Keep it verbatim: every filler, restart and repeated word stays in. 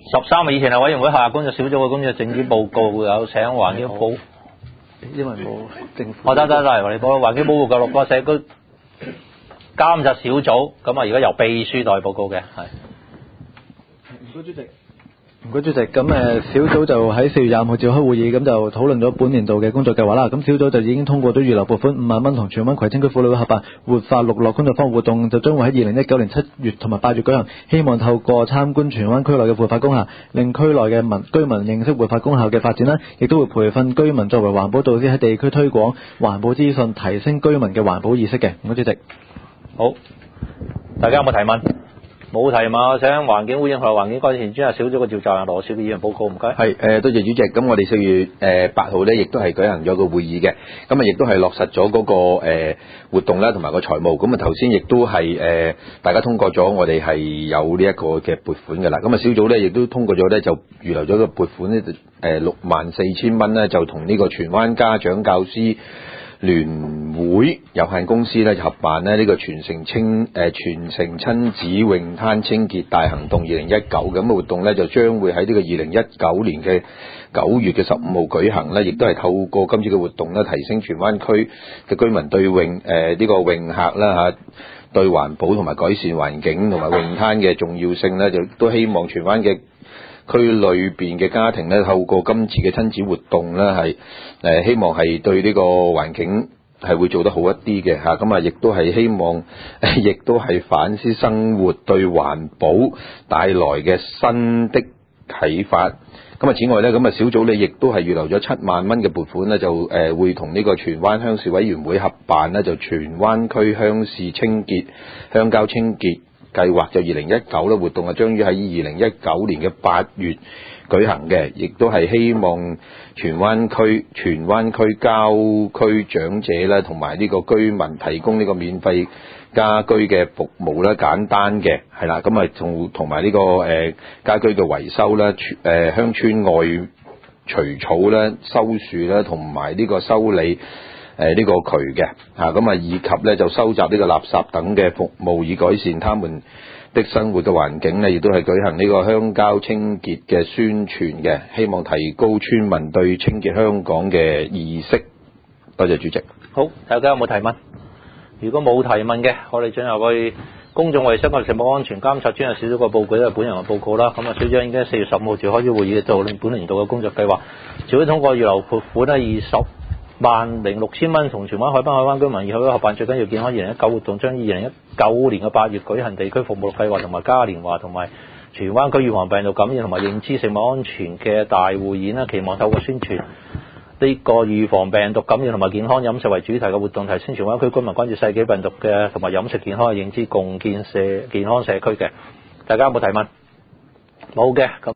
十三啊，以前係委員會下工作小組嘅工作政治報告，有請環境保， 因為冇政府。 我得得得，我哋講環境保護嘅綠化社區監察小組，咁啊而家由秘書代報告嘅，係。 唔該主席。唔該主席，咁誒小組就喺四月廿五號召開會議，咁就討論咗本年度嘅工作計劃啦。咁小組就已經通過咗預留撥款五萬蚊，同荃灣葵青區婦女會合辦活化綠樂工作坊活動，就將會喺二零一九年七月同埋八月舉行。希望透過參觀荃灣區內嘅活化工廈，令區內嘅民居民認識活化工廈嘅發展啦，亦都會培訓居民作為環保導師喺地區推廣環保資訊，提升居民嘅環保意識嘅。唔該主席。 好，大家有冇提問？冇提問，請環境污染及環境改善專責小組嘅召集人羅少嘅議員報告，唔該。 係誒，多謝主席。咁我哋四月誒八號咧，亦都係舉行咗個會議嘅。咁啊，亦都係落實咗嗰個誒活動啦，同埋個財務。咁啊，頭先亦都係誒大家通過咗，我哋係有呢一個嘅撥款㗎啦。咁啊，小組咧亦都通過咗咧，就預留咗個撥款咧，誒六萬四千蚊咧，就同呢個荃灣家長教師聯會有限公司咧就合辦咧呢個全城清誒全城親子泳灘清潔大行動二零一九，咁嘅活動咧就將會喺呢個二零一九年嘅九月嘅十五號舉行咧，亦都係透過今次嘅活動咧，提升荃灣區嘅居民對泳誒呢個泳客啦嚇，對環保同埋改善環境同埋泳灘嘅重要性咧，就都希望荃灣嘅區裏邊嘅家庭咧，透過今次嘅親子活動咧，係誒希望係對呢個環境係會做得好一啲嘅嚇，咁啊亦都係希望，亦都係反思生活對環保帶來嘅新的啟發。咁啊，此外咧，咁啊小組咧亦都係預留咗七萬蚊嘅撥款咧，就誒會同呢個荃灣鄉事委員會合辦咧，就荃灣區鄉事清潔鄉郊清潔計劃就二零一九咧活動啊，將於喺二零一九年嘅八月舉行嘅，亦都係希望荃灣區荃灣區郊區長者咧，同埋呢個居民提供呢個免費家居嘅服務啦，簡單嘅係啦，咁啊同同埋呢個誒、呃、家居嘅維修啦，誒、呃、鄉村外除草啦、修樹啦，同埋呢個修理。誒呢、這個渠嘅嚇，咁啊以及咧就收集呢個垃圾等嘅服務，以改善他們的生活嘅環境咧，亦都係舉行呢個鄉郊清潔嘅宣傳嘅，希望提高村民對清潔香港嘅意識。多謝主席。 好，大家有冇提問？如果冇提問嘅，我哋進入去公眾衞生及食物安全監察專責小組嘅報告，都係本人嘅報告啦。咁啊，小組已經四月十五號召開咗會議，做本年度嘅工作計劃。小組通過預留撥款咧二十萬零六千蚊，同荃灣海濱海灣居民議會合辦最緊要健康二零一九活動，將二零一九年嘅八月舉行地區服務計劃同埋嘉年華同埋荃灣區預防病毒感染同埋認知食物安全嘅大匯演啦，期望透過宣傳呢個預防病毒感染同埋健康飲食為主題嘅活動，提升荃灣區居民關注世紀病毒嘅同埋飲食健康嘅認知，共建社健康社區嘅。大家有冇提問？冇嘅咁。